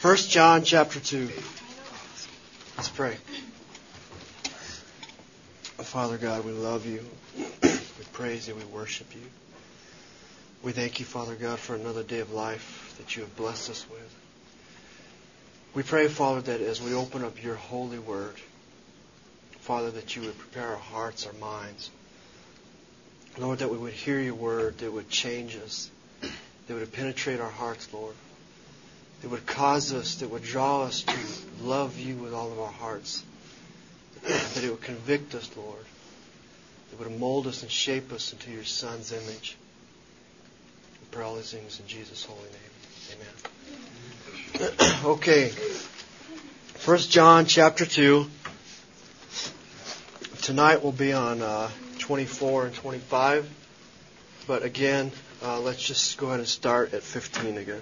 1 John chapter 2. Let's pray. Father God, we love you. We praise you. We worship you. We thank you, Father God, for another day of life that you have blessed us with. We pray, Father, that as we open up your holy word, Father, that you would prepare our hearts, our minds. Lord, that we would hear your word, that would change us, that would penetrate our hearts, Lord. That would cause us, that would draw us to love you with all of our hearts. That it would convict us, Lord. That would mold us and shape us into your Son's image. We pray all these things in Jesus' holy name. Amen. Okay. 1 John chapter 2. Tonight we'll be on 24 and 25. But again, let's just go ahead and start at 15 again.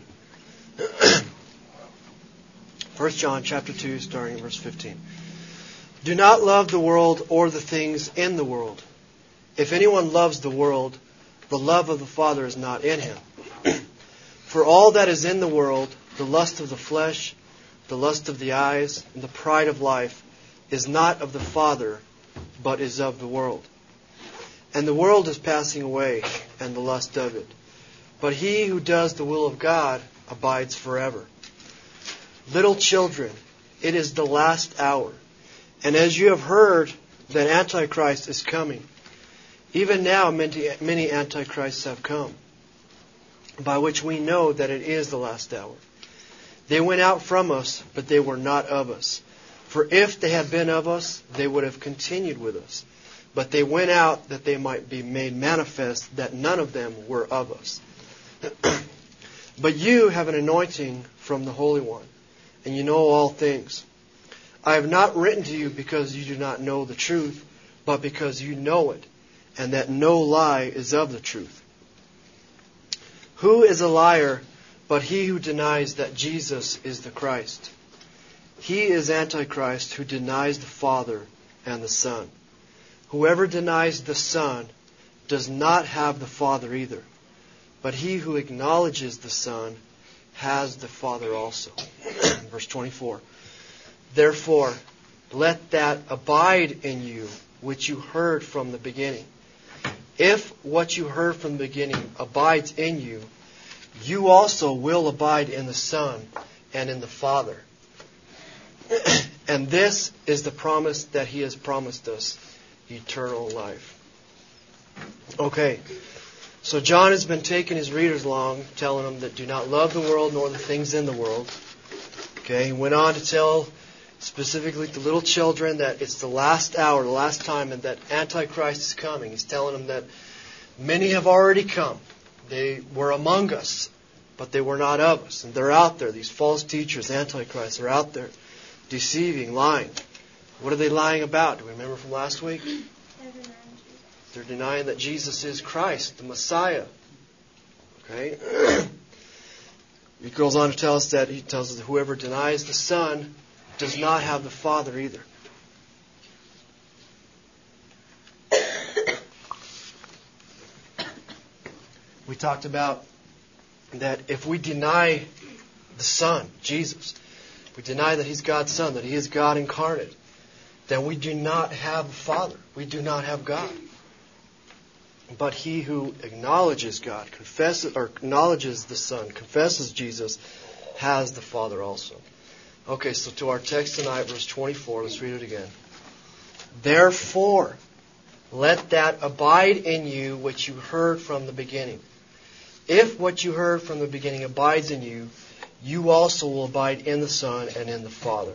1 John chapter 2, starting at verse 15. Do not love the world or the things in the world. If anyone loves the world, the love of the Father is not in him. For all that is in the world, the lust of the flesh, the lust of the eyes, and the pride of life, is not of the Father, but is of the world. And the world is passing away, and the lust of it. But he who does the will of God abides forever. Little children, it is the last hour. And as you have heard that Antichrist is coming, even now many Antichrists have come, by which we know that it is the last hour. They went out from us, but they were not of us. For if they had been of us, they would have continued with us. But they went out that they might be made manifest that none of them were of us. But you have an anointing from the Holy One, and you know all things. I have not written to you because you do not know the truth, but because you know it, and that no lie is of the truth. Who is a liar but he who denies that Jesus is the Christ? He is Antichrist who denies the Father and the Son. Whoever denies the Son does not have the Father either. But he who acknowledges the Son has the Father also. Verse 24. Therefore, let that abide in you which you heard from the beginning. If what you heard from the beginning abides in you, you also will abide in the Son and in the Father. And this is the promise that He has promised us, eternal life. Okay. So John has been taking his readers along, telling them that do not love the world nor the things in the world. Okay, he went on to tell specifically to little children that it's the last hour, the last time, and that Antichrist is coming. He's telling them that many have already come. They were among us, but they were not of us. And they're out there. These false teachers, Antichrists, are out there deceiving, lying. What are they lying about? Do we remember from last week? They're denying that Jesus is Christ, the Messiah. Okay? He goes on to tell us that he tells us that whoever denies the Son does not have the Father either. We talked about that if we deny the Son, Jesus, we deny that He's God's Son, that He is God incarnate, then we do not have the Father. We do not have God. But he who acknowledges God, acknowledges the Son, confesses Jesus, has the Father also. Okay, so to our text tonight, verse 24, let's read it again. Therefore, let that abide in you which you heard from the beginning. If what you heard from the beginning abides in you, you also will abide in the Son and in the Father.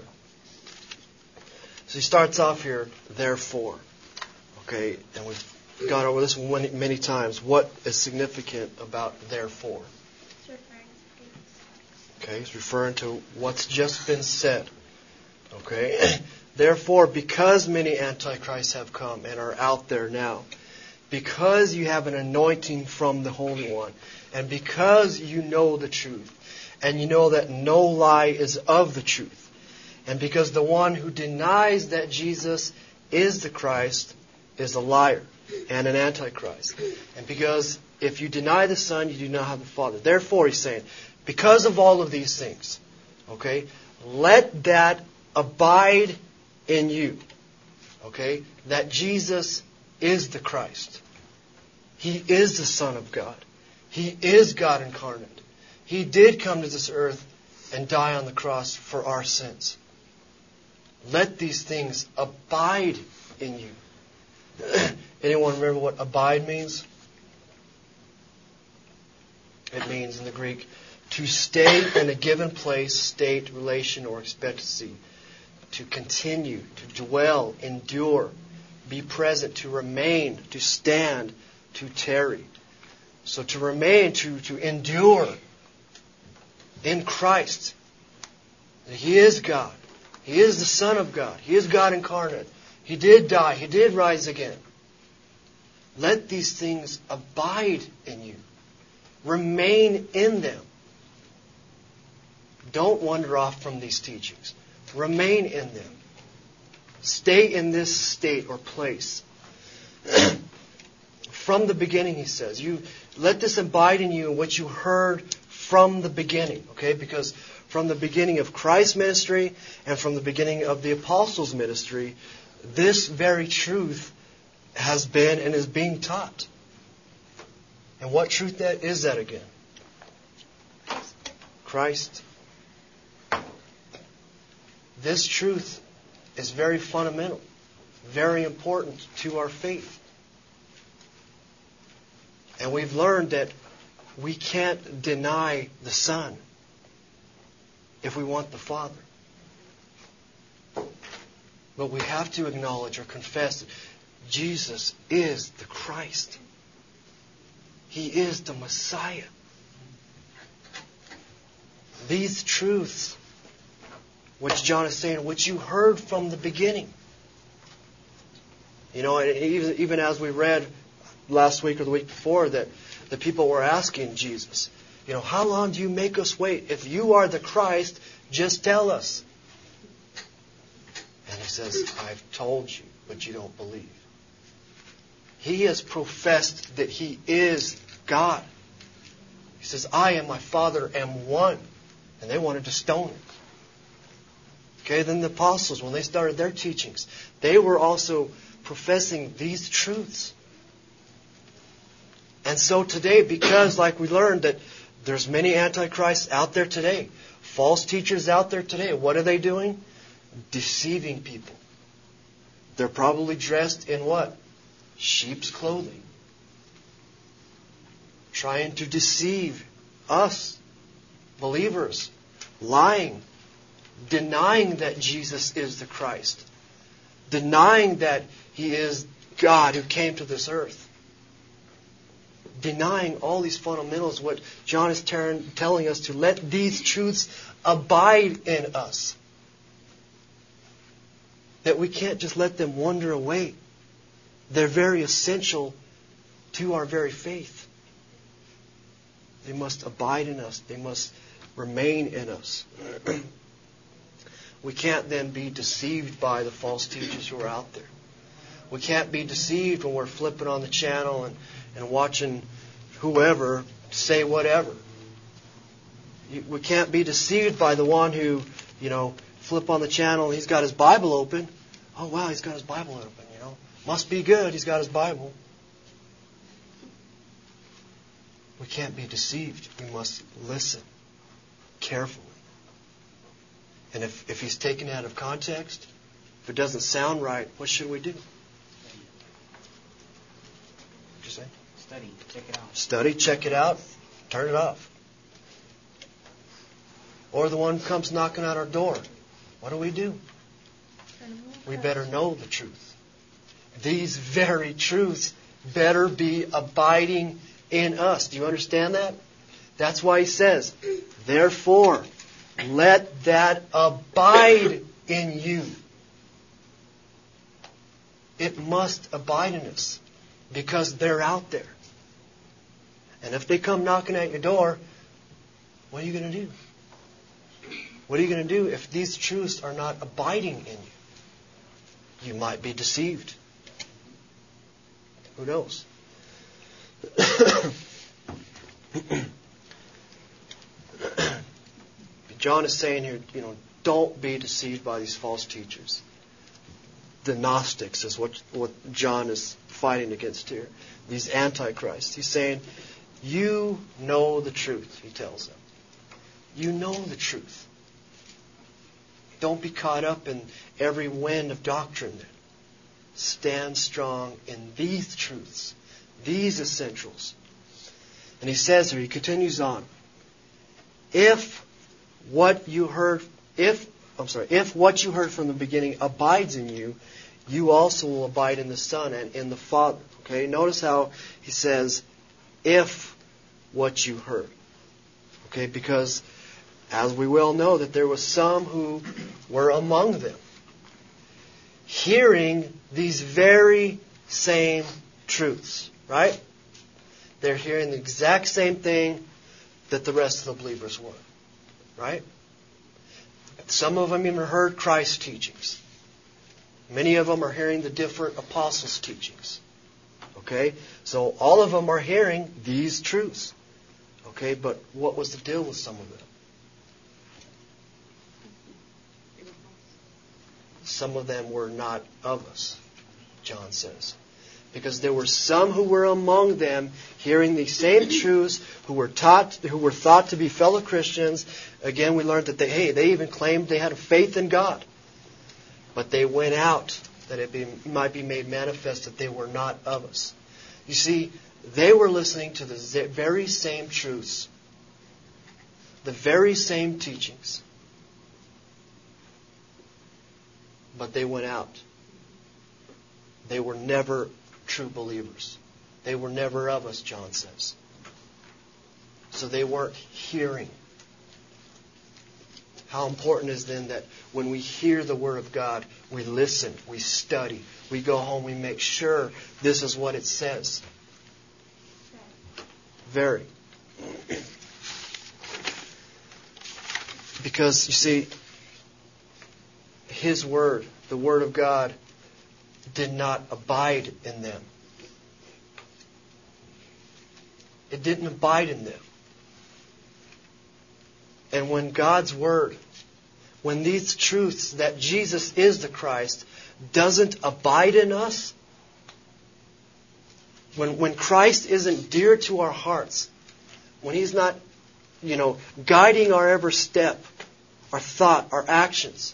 So he starts off here, therefore. Okay, and we've gone over this many times. What is significant about therefore? Okay, he's referring to what's just been said. Okay, therefore, because many antichrists have come and are out there now, because you have an anointing from the Holy One, and because you know the truth, and you know that no lie is of the truth, and because the one who denies that Jesus is the Christ is a liar and an antichrist. And because if you deny the Son, you do not have the Father. Therefore, he's saying, because of all of these things, Okay? Let that abide in you. Okay? That Jesus is the Christ. He is the Son of God. He is God incarnate. He did come to this earth and die on the cross for our sins. Let these things abide in you. Anyone remember what abide means? It means in the Greek to stay in a given place, state, relation, or expectancy. To continue, to dwell, endure, be present, to remain, to stand, to tarry. So to remain, to endure in Christ. He is God. He is the Son of God. He is God incarnate. He did die. He did rise again. Let these things abide in you. Remain in them. Don't wander off from these teachings. Remain in them. Stay in this state or place. From the beginning, he says. You let this abide in you, what you heard from the beginning. Okay? Because from the beginning of Christ's ministry and from the beginning of the apostles' ministry, this very truth has been and is being taught. And what truth that is that again? Christ. This truth is very fundamental, very important to our faith. And we've learned that we can't deny the Son if we want the Father. But we have to acknowledge or confess that Jesus is the Christ. He is the Messiah. These truths, which John is saying, which you heard from the beginning. You know, even as we read last week or the week before, that the people were asking Jesus, you know, how long do you make us wait? If you are the Christ, just tell us. And he says, I've told you, but you don't believe. He has professed that He is God. He says, I and my Father am one. And they wanted to stone Him. Okay, then the apostles, when they started their teachings, they were also professing these truths. And so today, because like we learned that there's many antichrists out there today, false teachers out there today, what are they doing? Deceiving people. They're probably dressed in what? Sheep's clothing. Trying to deceive us, believers, lying, denying that Jesus is the Christ, denying that He is God who came to this earth, denying all these fundamentals, what John is telling us to let these truths abide in us. That we can't just let them wander away. They're very essential to our very faith. They must abide in us. They must remain in us. We can't then be deceived by the false teachers who are out there. We can't be deceived when we're flipping on the channel and watching whoever say whatever. We can't be deceived by the one who, flip on the channel and he's got his Bible open. Oh, wow, he's got his Bible open, Must be good, he's got his Bible. We can't be deceived. We must listen carefully. And if he's taken out of context, if it doesn't sound right, what should we do? What'd you say? Study, check it out. Study, check it out, turn it off. Or the one comes knocking at our door. What do? We better know the truth. These very truths better be abiding in us. Do you understand that? That's why he says, therefore, let that abide in you. It must abide in us because they're out there. And if they come knocking at your door, what are you going to do? What are you going to do if these truths are not abiding in you? You might be deceived. Who knows? John is saying here, don't be deceived by these false teachers. The Gnostics is what John is fighting against here. These antichrists. He's saying, you know the truth, he tells them. You know the truth. Don't be caught up in every wind of doctrine then. Stand strong in these truths, these essentials. And he says here, he continues on. If what you heard from the beginning abides in you, you also will abide in the Son and in the Father. Okay, notice how he says, if what you heard. Okay, because as we well know that there was some who were among them, hearing these very same truths, right? They're hearing the exact same thing that the rest of the believers were, right? Some of them even heard Christ's teachings. Many of them are hearing the different apostles' teachings. Okay? So all of them are hearing these truths. Okay? But what was the deal with some of them? Some of them were not of us, John says. Because there were some who were among them hearing the same truths, who were thought to be fellow Christians. Again, we learned that they even claimed they had a faith in God. But they went out that it might be made manifest that they were not of us. You see, they were listening to the very same truths, the very same teachings. But they went out. They were never true believers. They were never of us, John says. So they weren't hearing. How important is then that when we hear the Word of God, we listen, we study, we go home, we make sure this is what it says. Very. Because, you see, His Word, the Word of God, did not abide in them. It didn't abide in them. And when God's Word, when these truths that Jesus is the Christ doesn't abide in us, when Christ isn't dear to our hearts, when He's not, guiding our every step, our thought, our actions,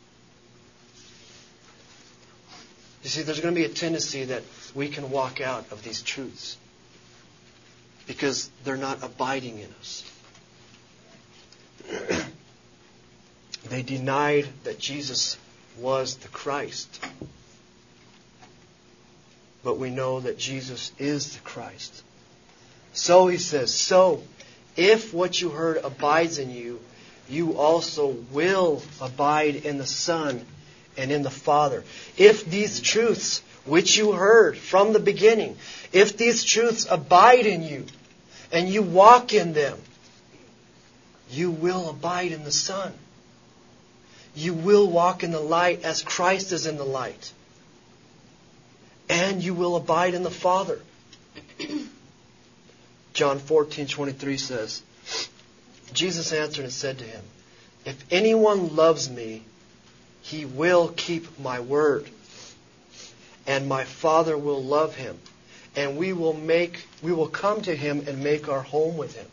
you see, there's going to be a tendency that we can walk out of these truths because they're not abiding in us. They denied that Jesus was the Christ. But we know that Jesus is the Christ. So he says, if what you heard abides in you, you also will abide in the Son and in the Father. If these truths which you heard from the beginning, if these truths abide in you and you walk in them, you will abide in the Son. You will walk in the light as Christ is in the light. And you will abide in the Father. John 14:23 says, Jesus answered and said to him, if anyone loves me, he will keep my word. And my Father will love him. And we will come to him and make our home with him.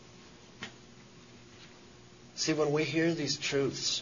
See, when we hear these truths,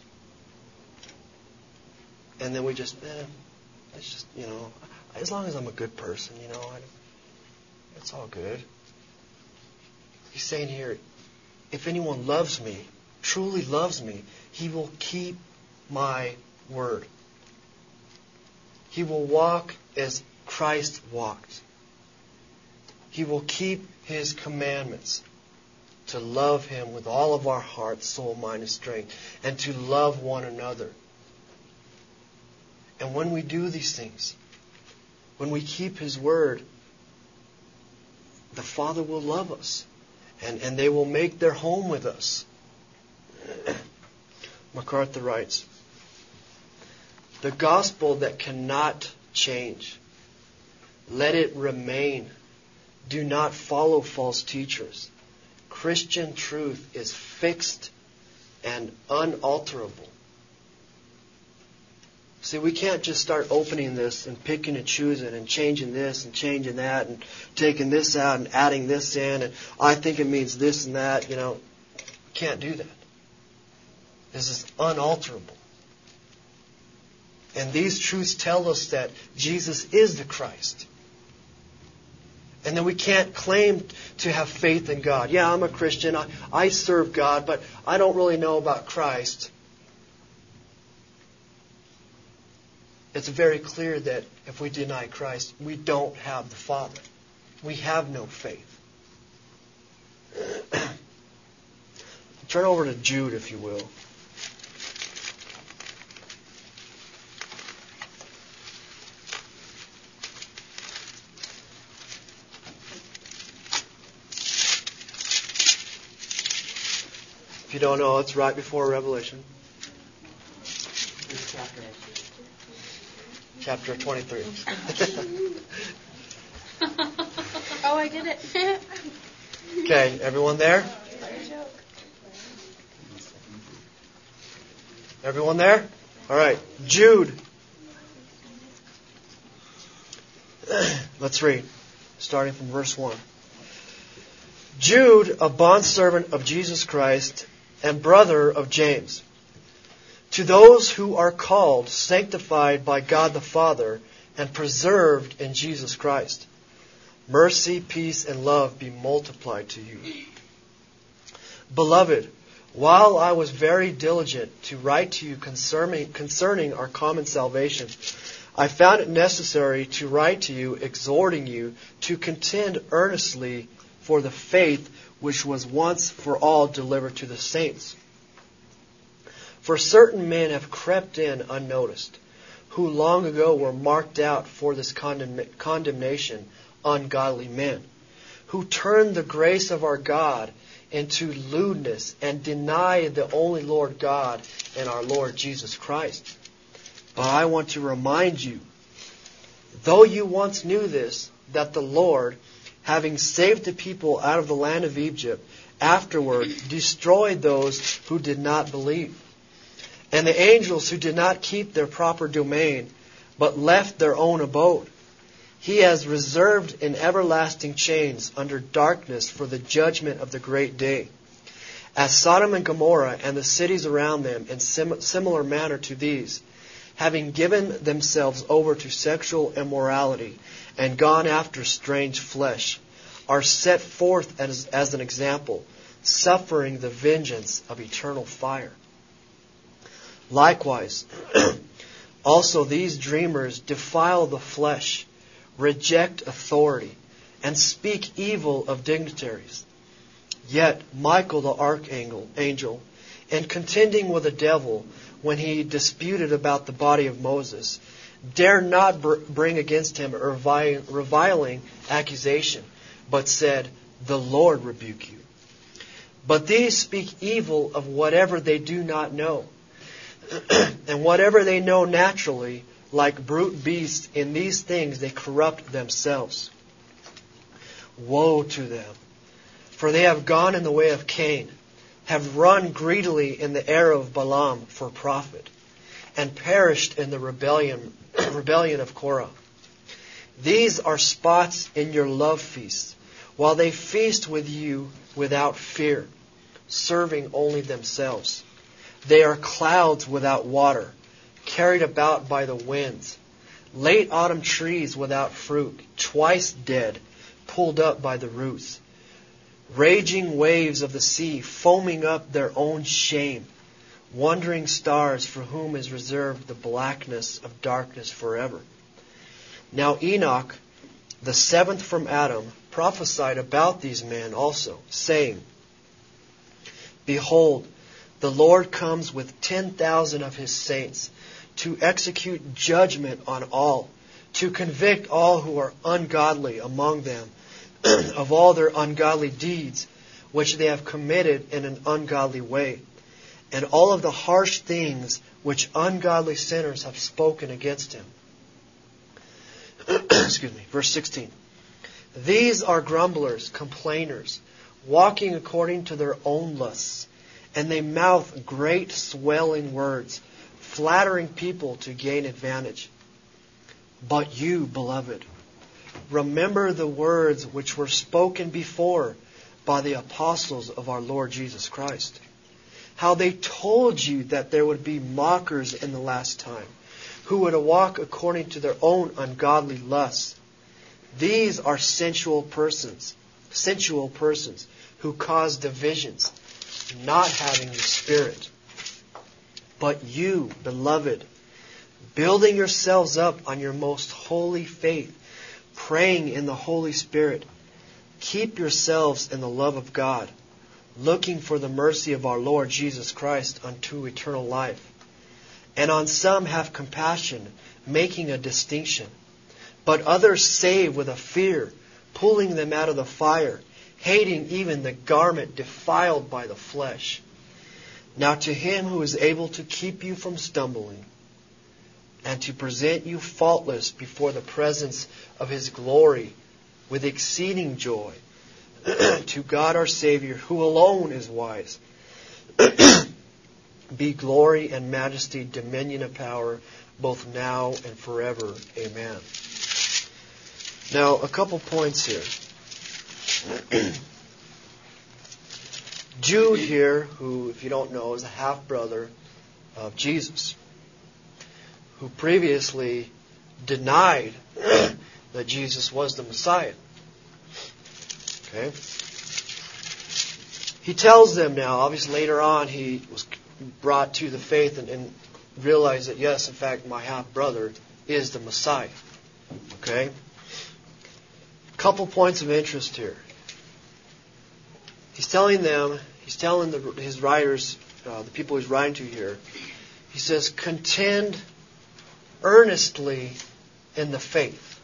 and then we it's just, as long as I'm a good person, it's all good. He's saying here, if anyone loves me, truly loves me, he will keep my word. He will walk as Christ walked. He will keep His commandments. To love Him with all of our heart, soul, mind, and strength. And to love one another. And when we do these things, when we keep His word, the Father will love us. And they will make their home with us. MacArthur writes, the gospel that cannot change, let it remain. Do not follow false teachers. Christian truth is fixed and unalterable. See, we can't just start opening this and picking and choosing and changing this and changing that and taking this out and adding this in and I think it means this and that. We can't do that. This is unalterable. And these truths tell us that Jesus is the Christ. And then we can't claim to have faith in God. Yeah, I'm a Christian. I serve God, but I don't really know about Christ. It's very clear that if we deny Christ, we don't have the Father. We have no faith. Turn over to Jude, if you will. If you don't know, it's right before Revelation. Chapter 23. Oh, I did it. Okay, everyone there? Everyone there? All right, Jude. Let's read, starting from verse 1. Jude, a bondservant of Jesus Christ and brother of James, to those who are called, sanctified by God the Father, and preserved in Jesus Christ, mercy, peace, and love be multiplied to you. Beloved, while I was very diligent to write to you concerning our common salvation, I found it necessary to write to you, exhorting you to contend earnestly for the faith which was once for all delivered to the saints. For certain men have crept in unnoticed, who long ago were marked out for this condemnation, ungodly men, who turned the grace of our God into lewdness and deny the only Lord God and our Lord Jesus Christ. But I want to remind you, though you once knew this, that the Lord, having saved the people out of the land of Egypt, afterward destroyed those who did not believe, and the angels who did not keep their proper domain, but left their own abode. He has reserved in everlasting chains under darkness for the judgment of the great day. As Sodom and Gomorrah and the cities around them in similar manner to these, having given themselves over to sexual immorality and gone after strange flesh, are set forth as an example, suffering the vengeance of eternal fire. Likewise, also these dreamers defile the flesh, reject authority, and speak evil of dignitaries. Yet Michael the archangel, in contending with the devil when he disputed about the body of Moses, dare not bring against him a reviling accusation, but said, "The Lord rebuke you." But these speak evil of whatever they do not know. And whatever they know naturally, like brute beasts, in these things they corrupt themselves. Woe to them! For they have gone in the way of Cain, have run greedily in the error of Balaam for profit, and perished in the rebellion of Korah. These are spots in your love feasts, while they feast with you without fear, serving only themselves. They are clouds without water, carried about by the winds, late autumn trees without fruit, twice dead, pulled up by the roots, raging waves of the sea, foaming up their own shame, wandering stars for whom is reserved the blackness of darkness forever. Now Enoch, the seventh from Adam, prophesied about these men also, saying, Behold, the Lord comes with 10,000 of his saints to execute judgment on all, to convict all who are ungodly among them of all their ungodly deeds which they have committed in an ungodly way, and all of the harsh things which ungodly sinners have spoken against him. Excuse me. Verse 16. These are grumblers, complainers, walking according to their own lusts, And they mouth great swelling words, flattering people to gain advantage. But you, beloved, remember the words which were spoken before by the apostles of our Lord Jesus Christ. How they told you that there would be mockers in the last time, who would walk according to their own ungodly lusts. These are sensual persons who cause divisions, not having the Spirit. But you, beloved, building yourselves up on your most holy faith, praying in the Holy Spirit, keep yourselves in the love of God, looking for the mercy of our Lord Jesus Christ unto eternal life. And on some have compassion, making a distinction. But others save with a fear, pulling them out of the fire, hating even the garment defiled by the flesh. Now to Him who is able to keep you from stumbling, and to present you faultless before the presence of His glory with exceeding joy, to God our Savior, who alone is wise, be glory and majesty, dominion and power, both now and forever. Amen. Now, a couple points here. Jude here, who, if you don't know, is a half-brother of Jesus, who previously denied that Jesus was the Messiah. Okay? He tells them now, obviously later on he was brought to the faith and realized that yes, in fact, my half-brother is the Messiah. Okay? Couple points of interest here. He's telling his writers, the people he's writing to here, he says, contend earnestly in the faith.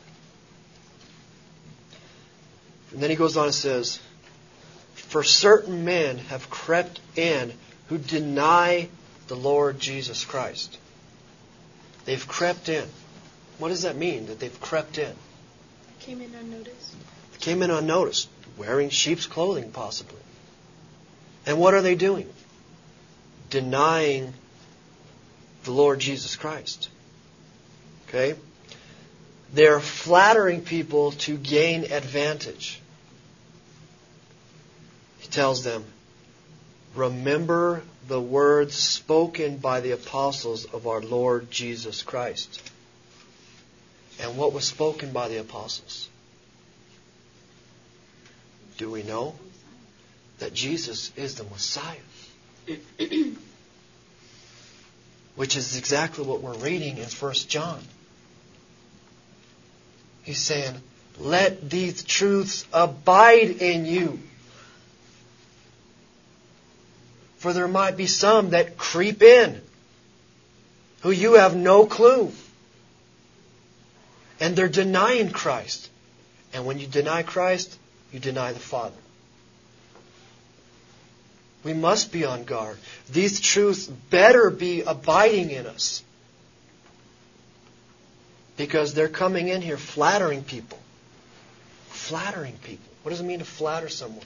And then he goes on and says, for certain men have crept in who deny the Lord Jesus Christ. They've crept in. What does that mean, that they've crept in? Came in unnoticed. Came in unnoticed, wearing sheep's clothing possibly. And what are they doing? Denying the Lord Jesus Christ. Okay? They're flattering people to gain advantage. He tells them, remember the words spoken by the apostles of our Lord Jesus Christ. And what was spoken by the apostles? Do we know? That Jesus is the Messiah. Which is exactly what we're reading in 1 John. He's saying, let these truths abide in you. For there might be some that creep in, who you have no clue. And they're denying Christ. And when you deny Christ, you deny the Father. We must be on guard. These truths better be abiding in us. Because they're coming in here flattering people. Flattering people. What does it mean to flatter someone?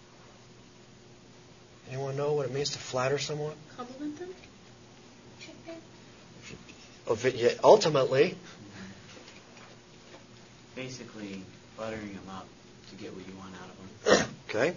Anyone know what it means to flatter someone? Compliment them? Ultimately. Basically, buttering them up to get what you want out of them. Okay.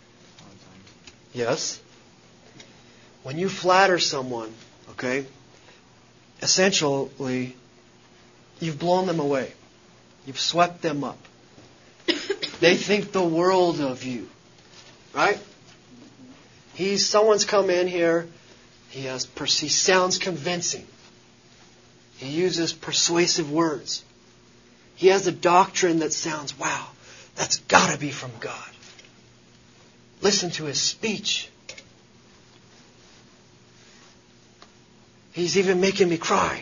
Yes. When you flatter someone, okay, essentially, you've blown them away. You've swept them up. They think the world of you. Right? Someone's come in here. He sounds convincing. He uses persuasive words. He has a doctrine that sounds, wow, that's got to be from God. Listen to his speech. He's even making me cry.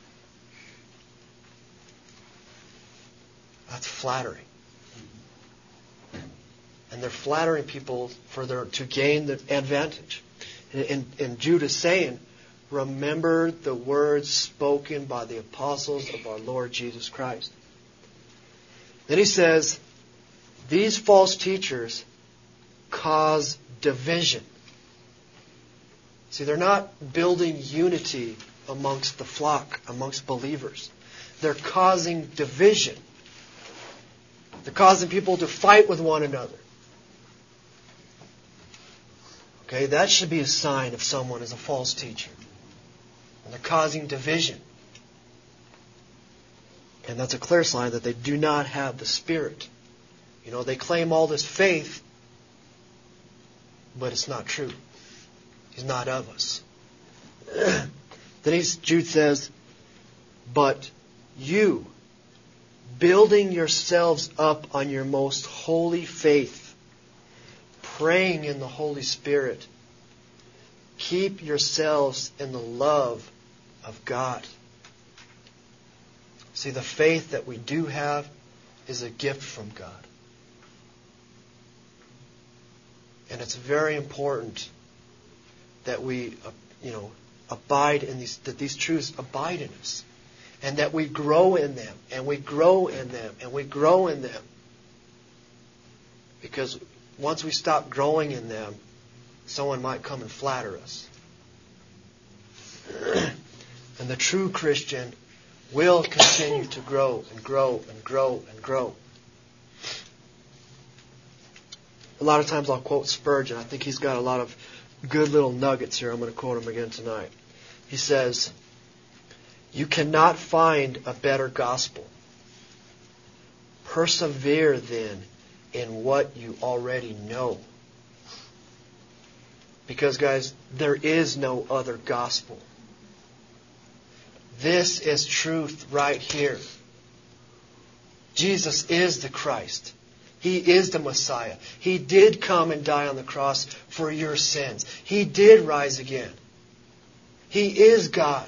That's flattering. And they're flattering people to gain the advantage. And Jude is saying, remember the words spoken by the apostles of our Lord Jesus Christ. Then he says, these false teachers cause division. See, they're not building unity amongst the flock, amongst believers. They're causing division. They're causing people to fight with one another. Okay, that should be a sign if someone is a false teacher. And they're causing division. And that's a clear sign that they do not have the Spirit. You know, they claim all this faith, but it's not true. He's not of us. Then Jude says, but you, building yourselves up on your most holy faith, praying in the Holy Spirit, keep yourselves in the love of God. See, the faith that we do have is a gift from God. And it's very important that we, abide in these, that these truths abide in us. And that we grow in them, and we grow in them, and we grow in them. Because once we stop growing in them, someone might come and flatter us. And the true Christian will continue to grow and grow and grow and grow. A lot of times I'll quote Spurgeon. I think he's got a lot of good little nuggets here. I'm going to quote him again tonight. He says, you cannot find a better gospel. Persevere then in what you already know. Because, guys, there is no other gospel. This is truth right here. Jesus is the Christ. He is the Messiah. He did come and die on the cross for your sins. He did rise again. He is God.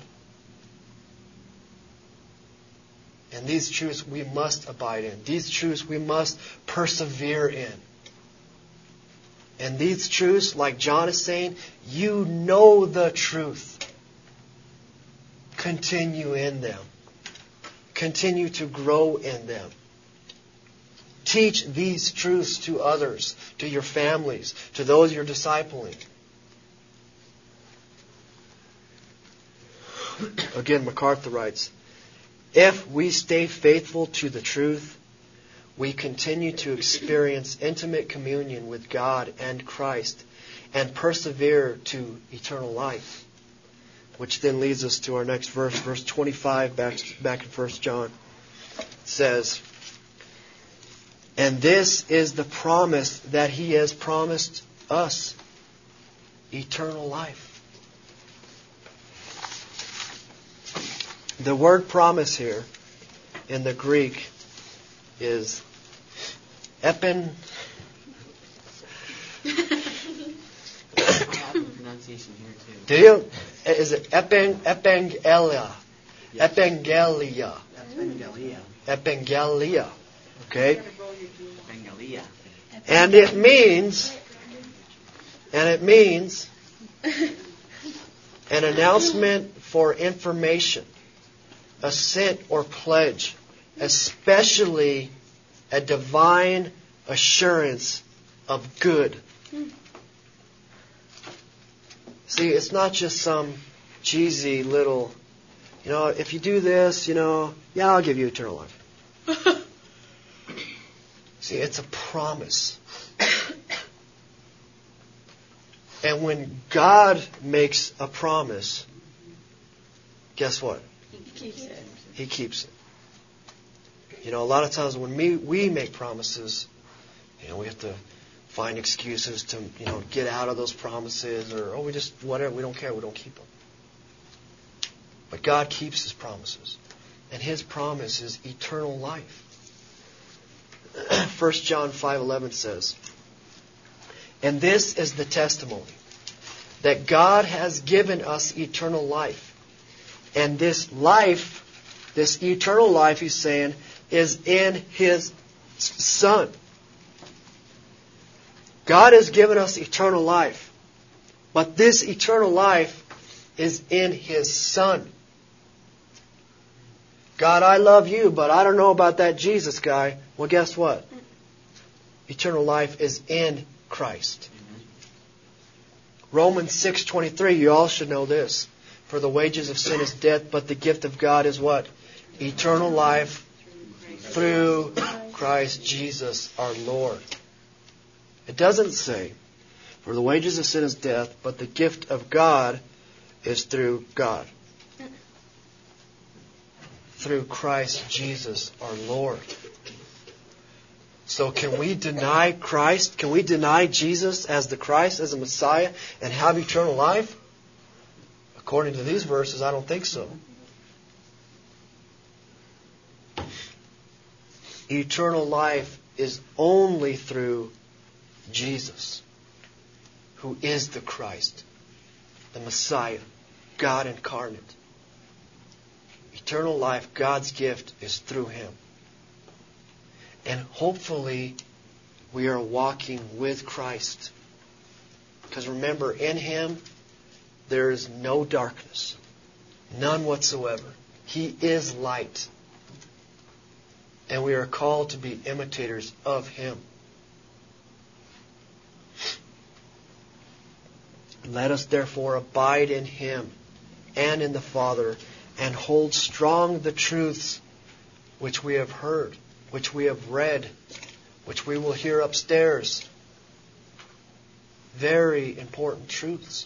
And these truths we must abide in. These truths we must persevere in. And these truths, like John is saying, you know the truth. Continue in them. Continue to grow in them. Teach these truths to others, to your families, to those you're discipling. Again, MacArthur writes, if we stay faithful to the truth, we continue to experience intimate communion with God and Christ and persevere to eternal life. Which then leads us to our next verse, verse 25, back in 1 John. It says, and this is the promise that He has promised us, eternal life. The word promise here in the Greek is epen. Pronunciation here too. Do you? Is it epengelia? Yes. Epengelia. Epengelia. Epengelia. Okay? Epengelia. And it means an announcement for information, assent or pledge, especially a divine assurance of good. See, it's not just some cheesy little, if you do this, I'll give you eternal life. See, it's a promise. And when God makes a promise, guess what? He keeps it. He keeps it. A lot of times when we make promises, we have to find excuses to, get out of those promises, or, we just, whatever, we don't care, we don't keep them. But God keeps His promises. And His promise is eternal life. 1 John 5:11 says, and this is the testimony, that God has given us eternal life. And this life, this eternal life, He's saying, is in His Son. God has given us eternal life. But this eternal life is in His Son. God, I love you, but I don't know about that Jesus guy. Well, guess what? Eternal life is in Christ. Romans 6:23, you all should know this. For the wages of sin is death, but the gift of God is what? Eternal life through Christ Jesus our Lord. It doesn't say, for the wages of sin is death, but the gift of God is through God. Through Christ Jesus our Lord. So can we deny Christ? Can we deny Jesus as the Christ, as the Messiah, and have eternal life? According to these verses, I don't think so. Eternal life is only through Jesus, who is the Christ, the Messiah, God incarnate. Eternal life, God's gift, is through Him. And hopefully we are walking with Christ. Because remember, in Him there is no darkness. None whatsoever. He is light. And we are called to be imitators of Him. Let us therefore abide in Him and in the Father, and hold strong the truths which we have heard, which we have read, which we will hear upstairs. Very important truths.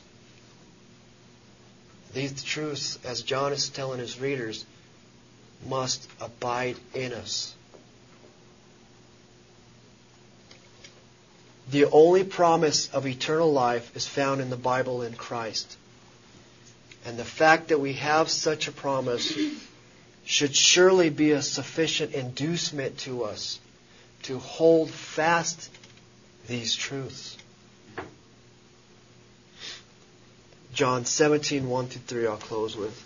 These truths, as John is telling his readers, must abide in us. The only promise of eternal life is found in the Bible in Christ. And the fact that we have such a promise should surely be a sufficient inducement to us to hold fast these truths. John 17:1-3, I'll close with.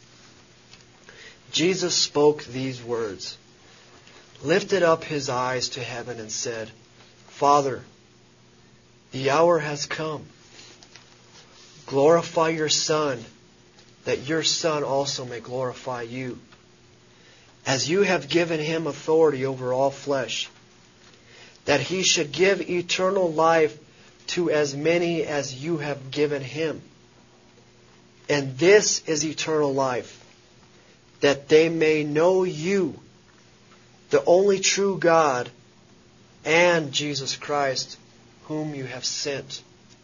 Jesus spoke these words, lifted up His eyes to heaven and said, Father, the hour has come. Glorify your Son, that your Son also may glorify you. As you have given Him authority over all flesh, that He should give eternal life to as many as you have given Him. And this is eternal life, that they may know you, the only true God, and Jesus Christ, whom you have sent.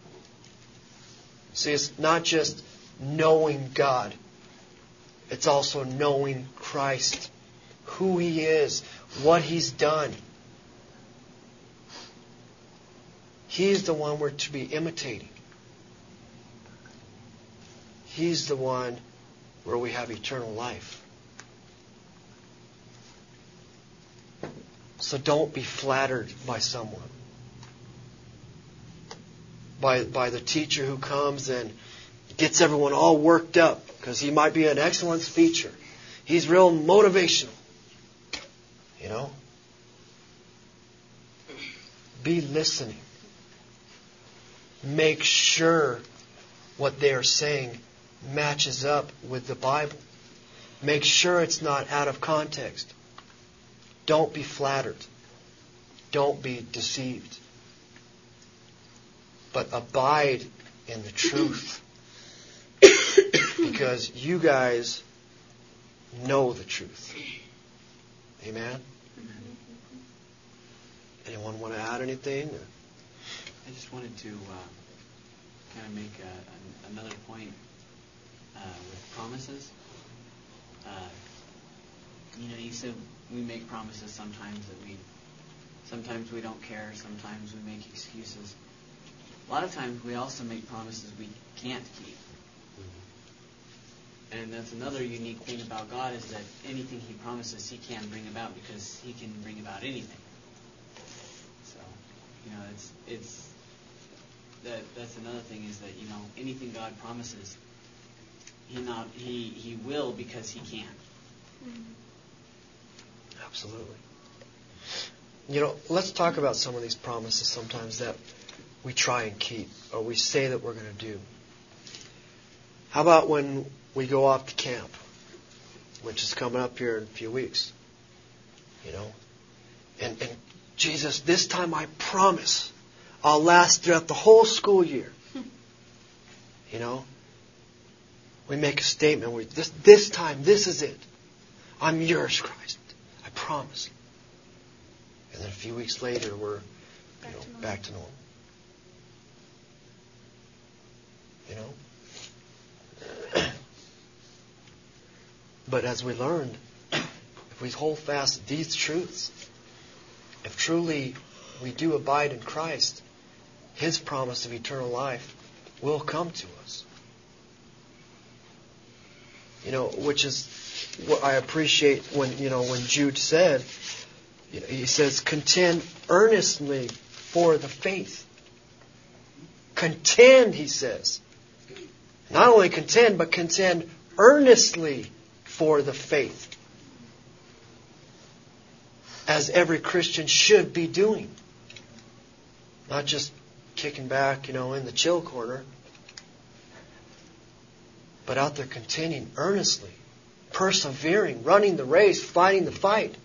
See, it's not just knowing God. It's also knowing Christ, who He is, what He's done. He's the one we're to be imitating. He's the one where we have eternal life. So don't be flattered by someone. By the teacher who comes and gets everyone all worked up because he might be an excellent speaker. He's real motivational. You know? Be listening. Make sure what they are saying matches up with the Bible. Make sure it's not out of context. Don't be flattered. Don't be deceived. But abide in the truth. Because you guys know the truth. Amen? Anyone want to add anything? I just wanted to kind of make another point with promises. You said we make promises sometimes sometimes we don't care, sometimes we make excuses. A lot of times we also make promises we can't keep. And that's another unique thing about God, is that anything He promises He can bring about, because He can bring about anything. So, that's another thing, is that, anything God promises, He will, because He can. Absolutely. Let's talk about some of these promises sometimes that we try and keep, or we say that we're going to do. How about when we go off to camp, which is coming up here in a few weeks? And Jesus, this time I promise I'll last throughout the whole school year. You know? We make a statement. This time, this is it. I'm yours, Christ. I promise. And then a few weeks later, we're back to normal. You know? But as we learned, if we hold fast to these truths, if truly we do abide in Christ, His promise of eternal life will come to us. You know, which is what I appreciate when Jude said, he says, contend earnestly for the faith. Contend, he says. Not only contend, but contend earnestly for the faith. As every Christian should be doing. Not just kicking back, in the chill corner. But out there contending earnestly, persevering, running the race, fighting the fight.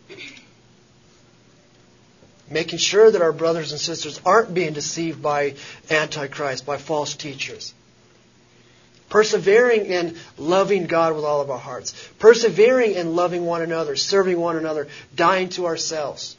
Making sure that our brothers and sisters aren't being deceived by Antichrist, by false teachers. Persevering in loving God with all of our hearts. Persevering in loving one another, serving one another, dying to ourselves.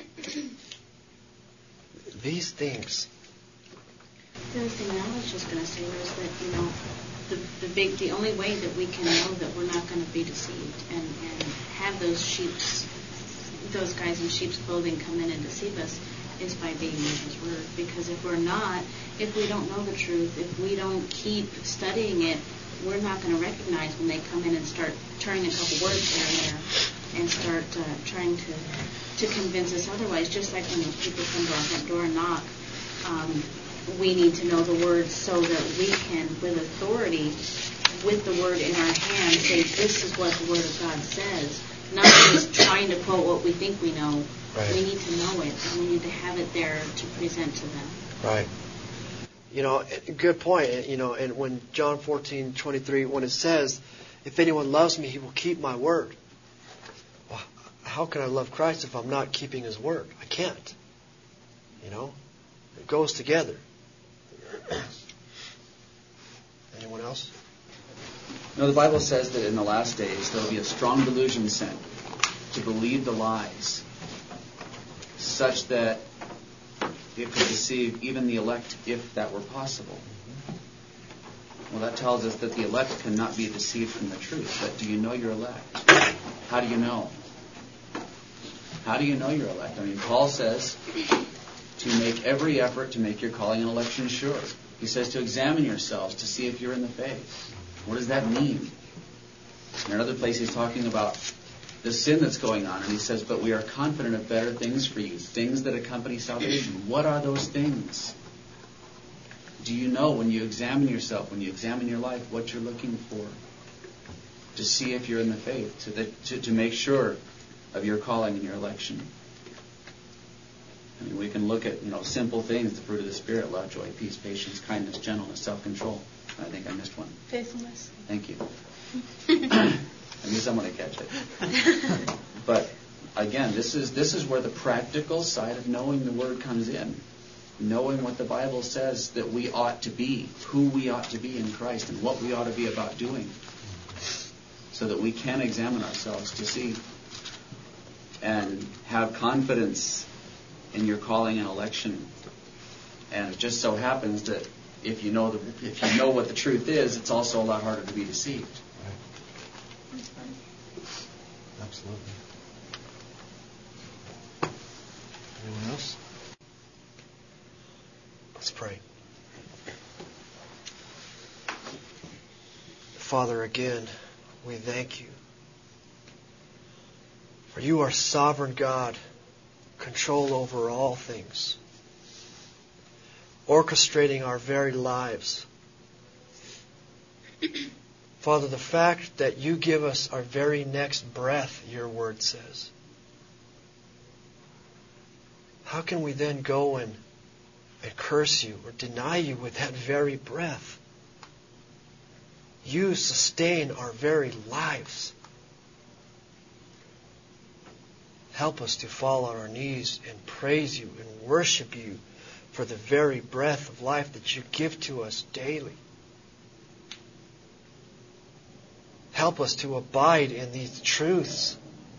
These things. The other thing I was just going to say was that, the only way that we can know that we're not going to be deceived and have those guys in sheep's clothing come in and deceive us is by being in His Word. Because if we're not, if we don't know the truth, if we don't keep studying it, we're not going to recognize when they come in and start turning a couple words here and there and start trying to convince us otherwise. Just like when those people come to our front door and knock, we need to know the Word so that we can, with authority, with the Word in our hand, say, this is what the Word of God says. Not just trying to quote what we think we know. Right. We need to know it, and we need to have it there to present to them. Right. Good point. And when John 14:23, when it says, if anyone loves me, he will keep my word. Well, how can I love Christ if I'm not keeping His word? I can't. It goes together. Anyone else? No, the Bible says that in the last days there will be a strong delusion sent to believe the lies, such that it could deceive even the elect if that were possible. Well, that tells us that the elect cannot be deceived from the truth. But do you know your elect? How do you know? How do you know your elect? Paul says to make every effort to make your calling and election sure. He says to examine yourselves to see if you're in the faith. What does that mean? In another place he's talking about the sin that's going on, and he says, but we are confident of better things for you, things that accompany salvation. What are those things? Do you know when you examine yourself, when you examine your life, what you're looking for? To see if you're in the faith, to make sure of your calling and your election. We can look at simple things, the fruit of the Spirit, love, joy, peace, patience, kindness, gentleness, self-control. I think I missed one. Faithfulness. Thank you. I knew someone would catch it. But again, this is where the practical side of knowing the Word comes in. Knowing what the Bible says that we ought to be, who we ought to be in Christ, and what we ought to be about doing, so that we can examine ourselves to see and have confidence in your calling and election. And it just so happens that if you know what the truth is, it's also a lot harder to be deceived. Right. Absolutely. Anyone else? Let's pray. Father, again, we thank you. For you are sovereign God, control over all things, orchestrating our very lives. Father, the fact that you give us our very next breath, your word says. How can we then go and curse you or deny you with that very breath? You sustain our very lives. Help us to fall on our knees and praise you and worship you for the very breath of life that you give to us daily. Help us to abide in these truths.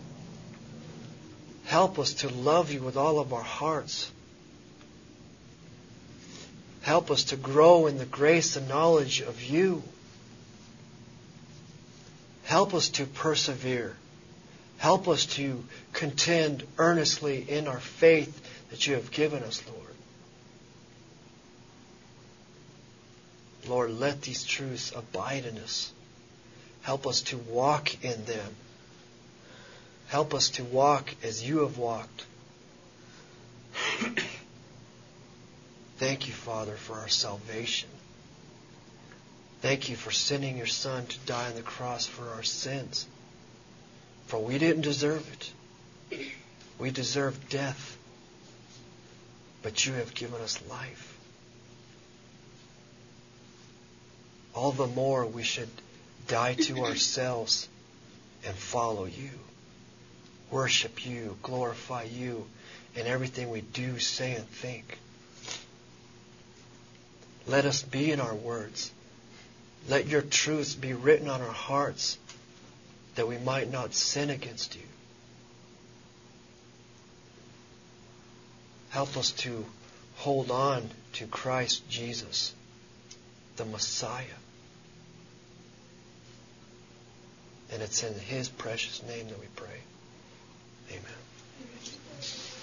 Help us to love you with all of our hearts. Help us to grow in the grace and knowledge of you. Help us to persevere. Help us to contend earnestly in our faith that you have given us, Lord. Lord, let these truths abide in us. Help us to walk in them. Help us to walk as you have walked. Thank you, Father, for our salvation. Thank you for sending your Son to die on the cross for our sins. For we didn't deserve it. We deserved death. But you have given us life. All the more we should die to ourselves and follow you. Worship you, glorify you in everything we do, say, and think. Let us be in our words. Let your truths be written on our hearts that we might not sin against you. Help us to hold on to Christ Jesus, the Messiah. And it's in His precious name that we pray. Amen.